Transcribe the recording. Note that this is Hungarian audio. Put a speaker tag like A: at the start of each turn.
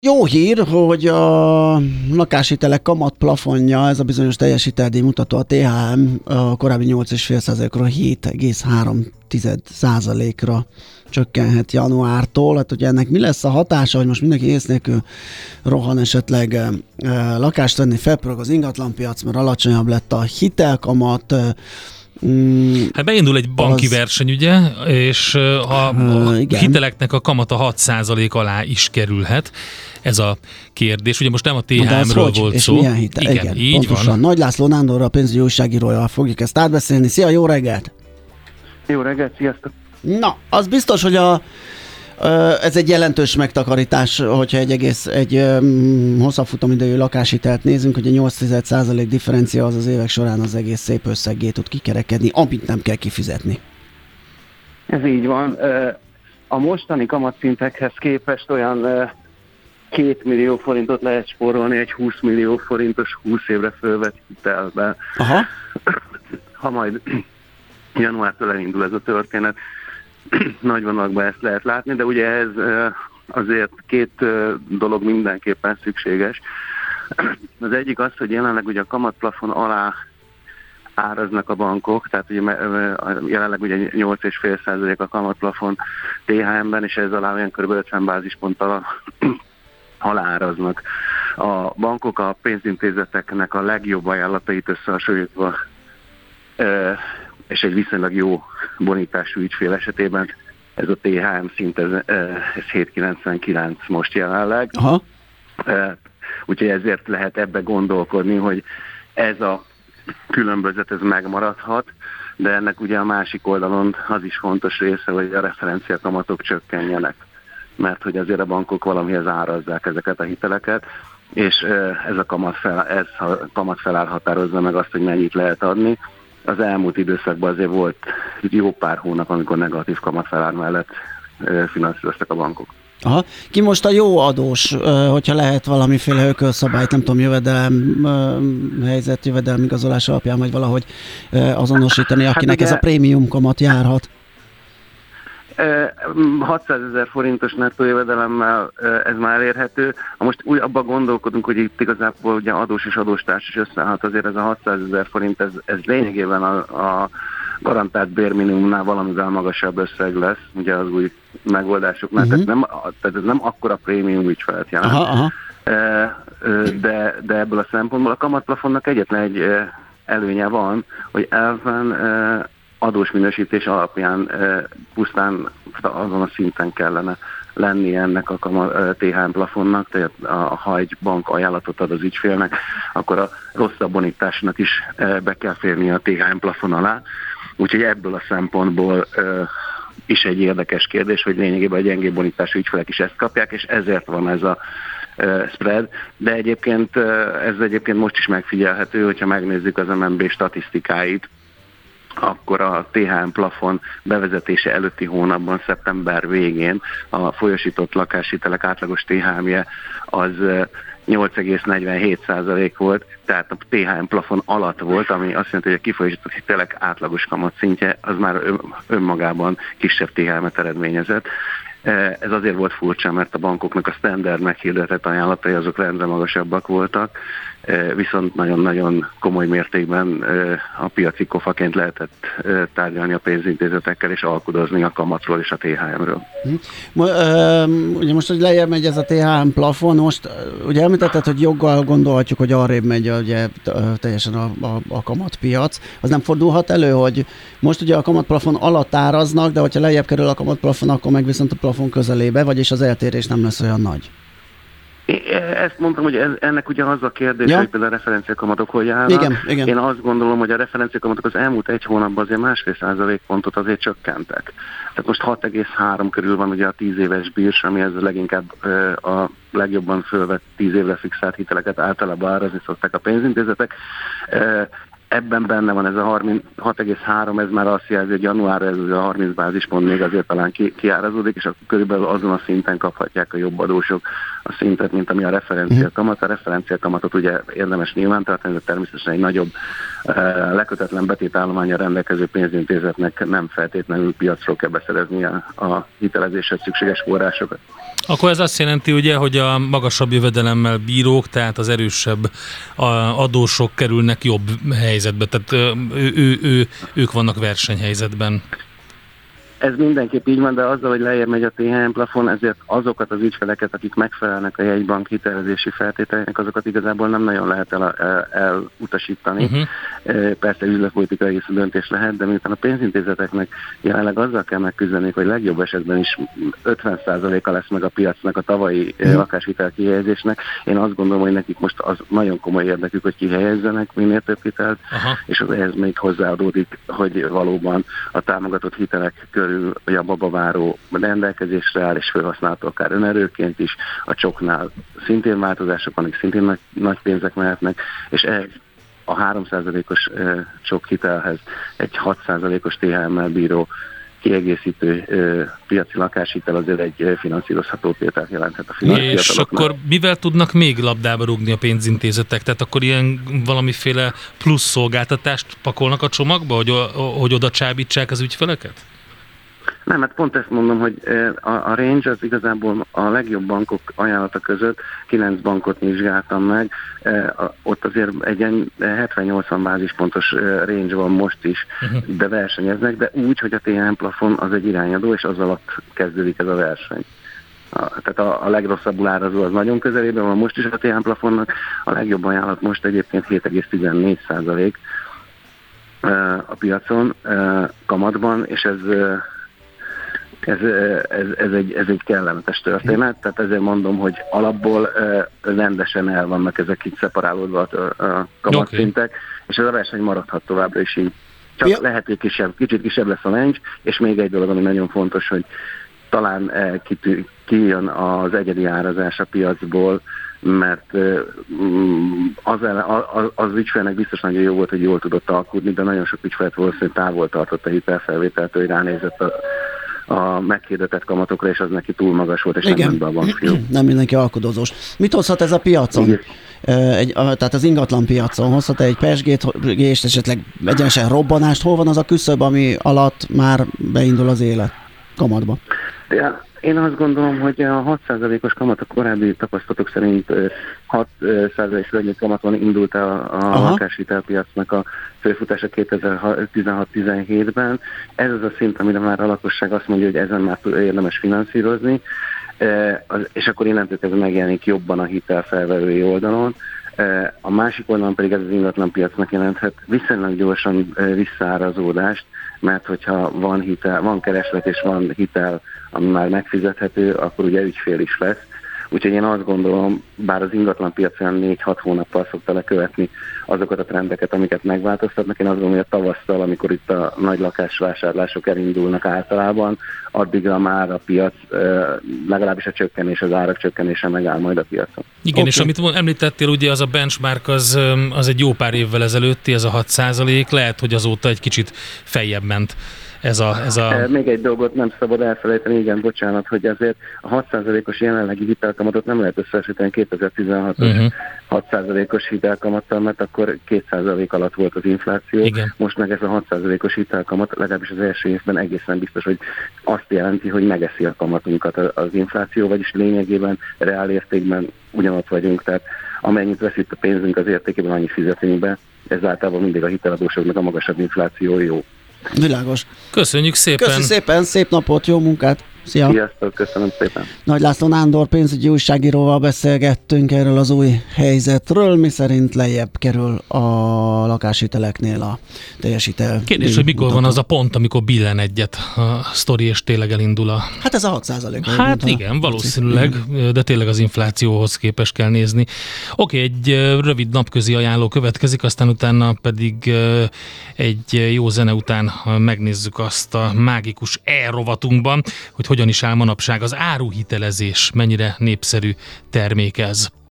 A: Jó hír, hogy a lakáshitelek kamatplafonja, ez a bizonyos teljes hiteldíj mutató, a THM a korábbi 8,5%-ról 7,3%-ra csökkenhet januártól. Hát ugye ennek mi lesz a hatása, hogy most mindenki ész nélkül rohan esetleg lakást venni, felpörög az ingatlanpiac, mert alacsonyabb lett a hitelkamat.
B: Hát beindul egy banki verseny, ugye, és a hiteleknek a kamata 6% alá is kerülhet. Ez a kérdés. Ugye most nem a THM-ről volt szó.
A: Milyen hitel? Igen, így pontosan. Van. Nagy László Nándorral, a pénzügyi újságírójával fogjuk ezt átbeszélni. Szia, jó reggelt!
C: Jó reggelt, sziasztok!
A: Na, az biztos, hogy ez egy jelentős megtakarítás, hogyha egy hosszabb futamidejű lakáshitelt nézünk, hogy a 8% differencia az évek során az egész szép összeggé tud kikerekedni, amit nem kell kifizetni.
C: Ez így van. A mostani kamatszintekhez képest olyan 2 millió forintot lehet spórolni egy 20 millió forintos 20 évre fölvett hitelben.
A: Aha.
C: Ha majd januártól elindul ez a történet, nagy vonalakban ezt lehet látni, de ugye ez azért két dolog mindenképpen szükséges. Az egyik az, hogy jelenleg ugye a kamatplafon alá áraznak a bankok, tehát ugye jelenleg ugye 8,5% a kamatplafon THM-ben, és ez alá olyan kb. 50 bázisponttal alááraznak. A bankok a pénzintézeteknek a legjobb ajánlatait összehasonlítva és egy viszonylag jó bonitású ügyfél esetében ez a THM szint, ez 7,99 most jelenleg.
A: Aha.
C: Úgyhogy ezért lehet ebbe gondolkodni, hogy ez a különbözet ez megmaradhat, de ennek ugye a másik oldalon az is fontos része, hogy a referenciakamatok csökkenjenek, mert hogy azért a bankok valamihez árazzák ezeket a hiteleket, és ez a kamatfelár határozza meg azt, hogy mennyit lehet adni. Az elmúlt időszakban azért volt jó pár hónap, amikor negatív kamatfelár mellett finanszíroztak a bankok.
A: Aha. Ki most a jó adós, hogyha lehet valamiféle ökölszabályt, nem tudom, jövedelem helyzet, jövedelmigazolás alapján, vagy valahogy azonosítani, akinek hát ez a prémium kamat járhat?
C: 600 000 forintos nettó jövedelemmel ez már elérhető. Most úgy abban gondolkodunk, hogy itt igazából ugye adós és adóstárs is összeállhat, azért ez a 600 000 forint, ez lényegében a garantált bérminimumnál valamivel magasabb összeg lesz, ugye az új megoldásoknál. Tehát ez nem akkora prémium ügyfelet jelent.
A: Aha.
C: De ebből a szempontból a kamatplafonnak egyetlen egy előnye van, hogy elven adós minősítés alapján pusztán azon a szinten kellene lenni ennek a THM plafonnak, tehát ha egy bank ajánlatot ad az ügyfélnek, akkor a rosszabb bonitásnak is be kell férni a THM plafon alá. Úgyhogy ebből a szempontból is egy érdekes kérdés, hogy lényegében a gyengébb bonitású ügyfelek is ezt kapják, és ezért van ez a spread, de egyébként ez most is megfigyelhető, hogyha megnézzük az MNB statisztikáit, akkor a THM plafon bevezetése előtti hónapban, szeptember végén a folyosított lakáshitelek átlagos THM-je az 8,47% volt, tehát a THM plafon alatt volt, ami azt jelenti, hogy a kifolyosított hitelek átlagos kamatszintje az már önmagában kisebb THM-et eredményezett. Ez azért volt furcsa, mert a bankoknak a standard meghirdetett ajánlatai azok rendre magasabbak voltak, viszont nagyon-nagyon komoly mértékben a piaci kofaként lehetett tárgyalni a pénzintézetekkel és alkudozni a kamatról és a THM-ről.
A: Ugye most, hogy lejjebb megy ez a THM plafon, most ugye említetted, hogy joggal gondolhatjuk, hogy arrébb megy ugye, teljesen a kamatpiac. Az nem fordulhat elő, hogy most ugye a kamatplafon alatt áraznak, de hogyha lejjebb kerül a kamatplafon, akkor meg viszont a plafon közelébe, vagyis az eltérés nem lesz olyan nagy.
C: Ezt mondtam, hogy ennek ugye az a kérdés, hogy például a referenciakamatok hogy állnak.
A: Igen.
C: Én azt gondolom, hogy a referenciakamatok az elmúlt egy hónapban azért 1,5% pontot azért csökkentek. Tehát most 6,3 körül van ugye a 10 éves bírs, ami ez leginkább a legjobban fölvett 10 évre fixált hiteleket általában árazni szokták a pénzintézetek. Ebben benne van ez a 6,3, ez már azt jelzi, hogy januárra ez a 30 bázispont még azért talán kiárazódik, és akkor körülbelül azon a szinten kaphatják a jobb adósok a szintet, mint ami a referenciakamat. A referenciakamatot ugye érdemes nyilvántartani, de természetesen egy nagyobb lekötetlen betétállománnyal rendelkező pénzintézetnek nem feltétlenül piacról kell beszerezni a hitelezéshez szükséges forrásokat.
B: Akkor ez azt jelenti, ugye, hogy a magasabb jövedelemmel bírók, tehát az erősebb adósok kerülnek jobb helyzetbe, tehát ők vannak versenyhelyzetben.
C: Ez mindenképp így van, de azzal, hogy lejjebb megy a THM plafon, ezért azokat az ügyfeleket, akik megfelelnek a jegybank hitelezési feltételeinek, azokat igazából nem nagyon lehet elutasítani. Persze üzletpolitikai döntés lehet, de miután a pénzintézeteknek jelenleg azzal kell megküzdeni, hogy legjobb esetben is 50%-a lesz meg a piacnak a tavalyi lakáshitel kihelyezésnek. Én azt gondolom, hogy nekik most az nagyon komoly érdekük, hogy kihelyezzenek minél több hitelt, és az ehhez még hozzáadódik, hogy valóban a támogatott hitelek körül hogy a babaváró rendelkezésre áll, és felhasználható akár önerőként is, a csoknál szintén változások vannak, szintén nagy pénzek mehetnek, és a 3%-os csok hitelhez egy 6%-os THM-mel bíró kiegészítő piaci lakáshitel azért egy finanszírozható tételt jelenthet a fiataloknak.
B: És akkor mivel tudnak még labdába rúgni a pénzintézetek? Tehát akkor ilyen valamiféle plusz szolgáltatást pakolnak a csomagba, hogy oda csábítsák az ügyfeleket?
C: Nem, hát pont ezt mondom, hogy a range az igazából a legjobb bankok ajánlata között, 9 bankot vizsgáltam meg, ott azért egy 70-80 bázispontos range van most is, de versenyeznek, de úgy, hogy a THM plafon az egy irányadó, és az alatt kezdődik ez a verseny. Tehát a legrosszabbul árazó az nagyon közelében van most is a THM plafonnak, a legjobb ajánlat most egyébként 7,14% a piacon kamatban, és ez egy kellemetes történet, tehát ezért mondom, hogy alapból rendesen el vannak ezek itt szeparálódva a kamatszintek, és ez a verseny maradhat továbbra is így. Csak lehet, hogy kicsit kisebb lesz a range, és még egy dolog, ami nagyon fontos, hogy talán kijön az egyedi árazás a piacból, mert az ügyfélnek biztos nagyon jó volt, hogy jól tudott alkudni, de nagyon sok ügyfélt valószínűleg távol tartott a hitelfelvételtől, hogy ránézett a meghirdetett kamatokra, és az neki túl magas volt, és nem ment be a bankfiú.
A: Nem mindenki alkudozós. Mit hozhat ez a piacon? Tehát az ingatlan piacon hozhat egy pezsgést, esetleg egyenesen robbanást? Hol van az a küszöb, ami alatt már beindul az élet kamatba?
C: Ja, én azt gondolom, hogy a 6%-os kamat a korábbi tapasztalatok szerint 6%-os rögnyű kamaton indult a lakáshitelpiacnak a főfutása 2016-17-ben. Ez az a szint, amire már a lakosság azt mondja, hogy ezen már érdemes finanszírozni, és akkor innentől kezdve megjelenik jobban a hitelfelvevői oldalon. A másik oldalon pedig ez az ingatlanpiacnak jelenthet viszonylag gyorsan visszaárazódást, mert hogyha van kereslet és van hitel, ami már megfizethető, akkor ugye ügyfél is lesz. Úgyhogy én azt gondolom, bár az ingatlanpiacon 4-6 hónappal szokta lekövetni azokat a trendeket, amiket megváltoztatnak, én azt gondolom, hogy a tavasszal, amikor itt a nagy lakásvásárlások elindulnak általában, addigra már a piac, legalábbis a csökkenés, az árak csökkenése megáll majd a piacon.
B: Igen, és amit említettél, ugye az a benchmark az egy jó pár évvel ezelőtti, ez a 6%, lehet, hogy azóta egy kicsit feljebb ment. Ez a...
C: Még egy dolgot nem szabad elfelejteni, igen, bocsánat, hogy azért a 6%-os jelenlegi hitelkamatot nem lehet összehasonlítani 2016-os 6%-os hitelkamattal, mert akkor 2% alatt volt az infláció.
B: Igen.
C: Most meg ez a 6%-os hitelkamat legalábbis az első évben egészen biztos, hogy azt jelenti, hogy megeszi a kamatunkat az infláció, vagyis lényegében reál értékben ugyanott vagyunk, tehát amennyit veszít a pénzünk az értékében, annyit fizetünk be, ez általában mindig a hiteladósoknak a magasabb infláció jó.
A: Világos.
B: Köszönjük szépen!
A: Köszönjük szépen, szép napot, jó munkát! Szia!
C: Sziasztok, köszönöm szépen!
A: Nagy László Nándor pénzügyi újságíróval beszélgettünk erről az új helyzetről, miszerint lejjebb kerül a lakáshiteleknél a teljes hitel.
B: Kérdés, hogy mikor van az a pont, amikor billen egyet a sztori, és tényleg elindul a...
A: Hát ez a 6%.
B: Hát igen, valószínűleg, de tényleg az inflációhoz képest kell nézni. Oké, egy rövid napközi ajánló következik, aztán utána pedig egy jó zene után megnézzük azt a mágikus e-rovatunkban, hogy hogyan is áll manapság az áruhitelezés, mennyire népszerű termék ez.